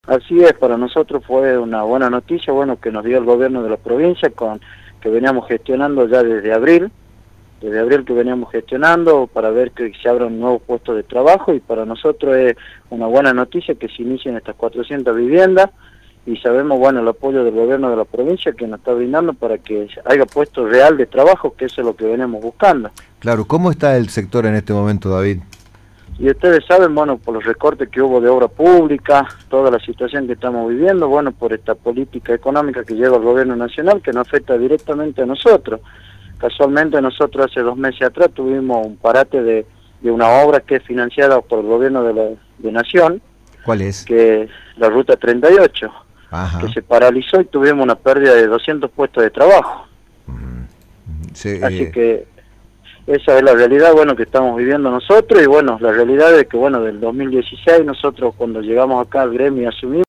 Así es, para nosotros fue una buena noticia, bueno, que nos dio el gobierno de la provincia, que veníamos gestionando ya desde abril que veníamos gestionando para ver que se abran nuevos puestos de trabajo, y para nosotros es una buena noticia que se inicien estas 400 viviendas, y sabemos, bueno, el apoyo del gobierno de la provincia que nos está brindando para que haya puestos real de trabajo, que eso es lo que venimos buscando. Claro, ¿cómo está el sector en este momento, David? Y ustedes saben, bueno, por los recortes que hubo de obra pública, toda la situación que estamos viviendo, bueno, por esta política económica que lleva el gobierno nacional, que nos afecta directamente a nosotros. Casualmente nosotros hace 2 meses atrás tuvimos un parate de una obra que es financiada por el gobierno de Nación. ¿Cuál es? Que es la Ruta 38, Ajá. que se paralizó y tuvimos una pérdida de 200 puestos de trabajo. Sí, Así que esa es la realidad, bueno, que estamos viviendo nosotros, y bueno, la realidad es que, bueno, del 2016 nosotros cuando llegamos acá al gremio y asumimos,